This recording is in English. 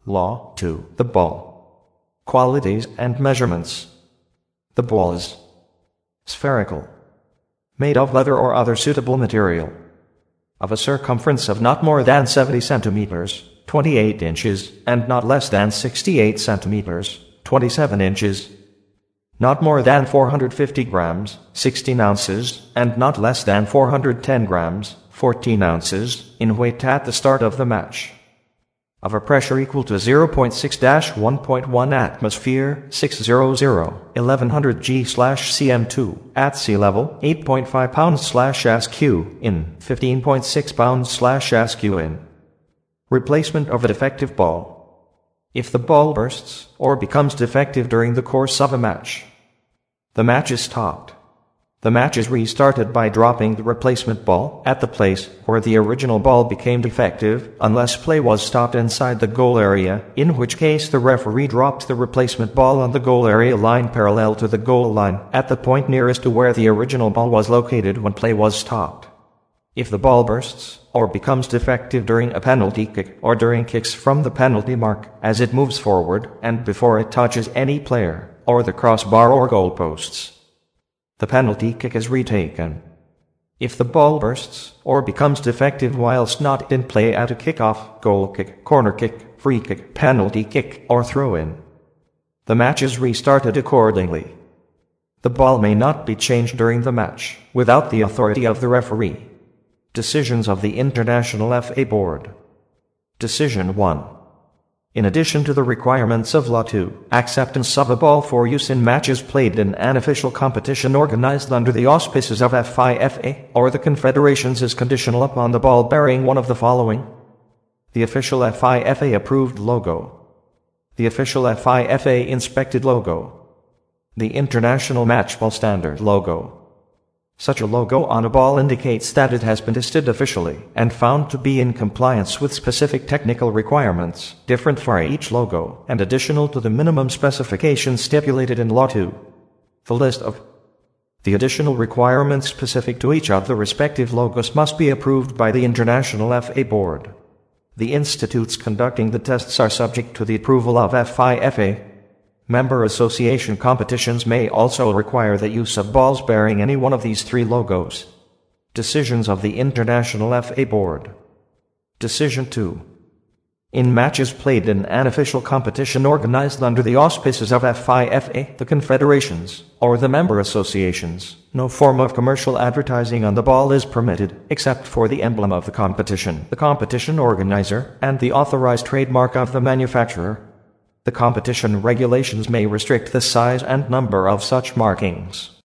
Law 2. The ball. Qualities and measurements. The ball is spherical, made of leather or other suitable material, of a circumference of not more than 70 centimeters, 28 inches, and not less than 68 centimeters, 27 inches, not more than 450 grams, 16 ounces, and not less than 410 grams, 14 ounces, in weight at the start of the match, of a pressure equal to 0.6-1.1 atmosphere, 600, 1100 G/cm2, at sea level, 8.5 pounds/SQ in, 15.6 pounds/SQ in. Replacement of a defective ball. If the ball bursts or becomes defective during the course of a match, the match is stopped. The match is restarted by dropping the replacement ball at the place where the original ball became defective, unless play was stopped inside the goal area, in which case the referee drops the replacement ball on the goal area line parallel to the goal line, at the point nearest to where the original ball was located when play was stopped. If the ball bursts or becomes defective during a penalty kick or during kicks from the penalty mark as it moves forward and before it touches any player or the crossbar or goalposts, the penalty kick is retaken. If the ball bursts or becomes defective whilst not in play at a kickoff, goal kick, corner kick, free kick, penalty kick, or throw-in, the match is restarted accordingly. The ball may not be changed during the match without the authority of the referee. Decisions of the International FA Board. Decision 1. In addition to the requirements of Law 2, acceptance of a ball for use in matches played in an official competition organized under the auspices of FIFA or the confederations is conditional upon the ball bearing one of the following: the official FIFA approved logo, the official FIFA inspected logo, the International Matchball Standard logo. Such a logo on a ball indicates that it has been tested officially and found to be in compliance with specific technical requirements, different for each logo and additional to the minimum specifications stipulated in Law 2. The list of the additional requirements specific to each of the respective logos must be approved by the International FA Board. The institutes conducting the tests are subject to the approval of FIFA. Member association competitions may also require the use of balls bearing any one of these three logos. Decisions of the International FA Board. Decision 2. In matches played in an official competition organized under the auspices of FIFA, the confederations, or the member associations, no form of commercial advertising on the ball is permitted, except for the emblem of the competition organizer, and the authorized trademark of the manufacturer. The competition regulations may restrict the size and number of such markings.